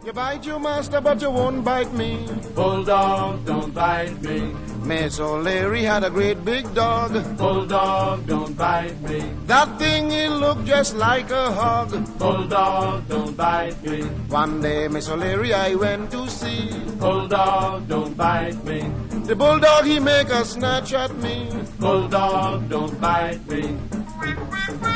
You bite your master, but you won't bite me. Bulldog, don't bite me. Miss O'Leary had a great big dog. Bulldog, don't bite me. That thing, it looked just like a hog. Bulldog, don't bite me. One day, Miss O'Leary, I went to see. Bulldog, don't bite me. The bulldog, he make a snatch at me. Bulldog, don't bite me.